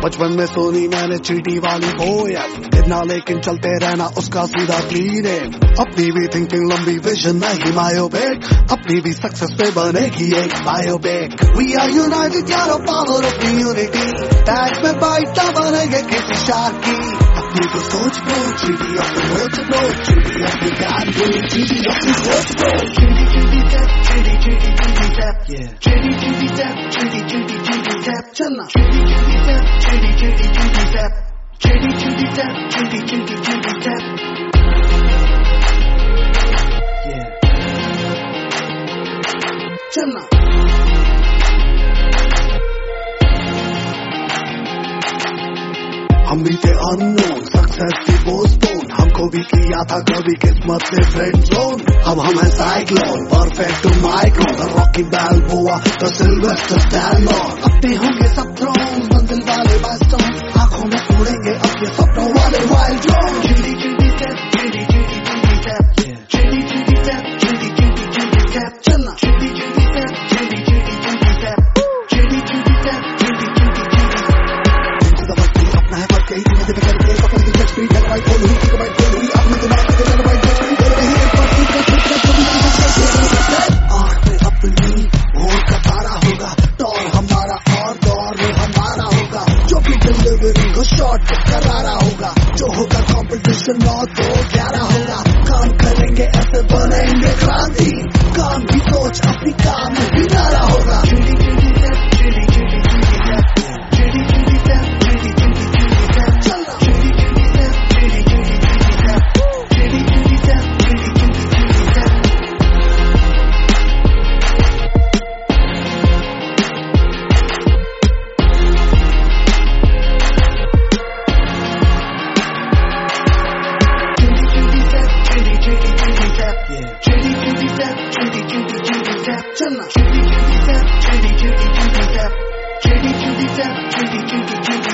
बचपन में सोनी मैंने चीटी वाली बोयस, गिरना लेकिन चलते रहना उसका सीधा क्लीन है। अपनी भी थिंकिंग लंबी विजन नहीं मायोपिक, अपनी भी सक्सेस पे बनेगी एक बायोपिक। वी आर यूनाइटेड यारो पावर ऑफ यूनिटी, टैग में बाइट ना बनेंगे किसी शाख की। अपनी तो सोच लो चीटी अपनी सोच लो, चीटी अपनी ज्ञान दो, चीटी अपनी सोच लो। चीटी चीटी टैप, चीटी चीटी चीटी टैप, चीटी चीटी टैप, चीटी चीटी चीटी टैप, चलना चीटी चीटी टैप, चीटी चीटी चीटी टैप, चीटी चीटी टैप, चीटी चीटी चीटी टैप। चलना हम भी थे अननोन, सक्सेस की पोस्टपोन, हमको भी किया था कभी किस्मत से फ्रेंड जोन। अब हम है cyclone, perfect to micron, the Rocky Balboa, the Sylvester Stallone. अपने होंगे सब थ्रोन्स, मंजिल वाले माइलस्टोन, आंखों में उड़ेंगे अपने सपनों वाले वाइल्ड ड्रोन। चिड़ी चिड़ी टैप, चिड़ी चिड़ी चिड़ी टैप, चिड़ी चिड़ी टैप, चिड़ी चिड़ी चिड़ी टैप, चलना चिड़ी चिड़ी टैप, चिड़ी चिड़ी चिड़ी टैप, चिड़ी चिड़ी टैप, चिड़ी चिड़ी चिड़ी टैप। अपना है पर कई दिन में करके सफर की जस्ट स्पीड है, वाइट बोल हुई की वाइट बोल हुई, अपने दिमाग के जगह वाइट जस्ट स्पीड है, एक बार की का आंख में अपनी और का तारा होगा, दौर हमारा और दौर हमारा होगा। जो भी डिलीवरी हो शॉर्ट करारा होगा, जो होगा कॉम्पिटिशन 9 तो 11 होगा। काम करेंगे ऐसे बनेंगे क्रांति, काम की सोच अपनी काम में भी नारा होगा। चिड़ी चिड़ी टैप, चिड़ी चिड़ी चिड़ी टैप, चिड़ी चिड़ी टैप, चिड़ी चिड़ी चिड़ी टैप, चलना चिड़ी चिड़ी टैप, चिड़ी चिड़ी चिड़ी टैप, चिड़ी चिड़ी टैप, चिड़ी चिड़ी चिड़ी टैप। चलना चिड़ी चिड़ी टैप, चिड़ी चिड़ी चिड़ी टैप, चिड़ी चिड़ी टैप, चिड़ी चिड़ी चिड़ी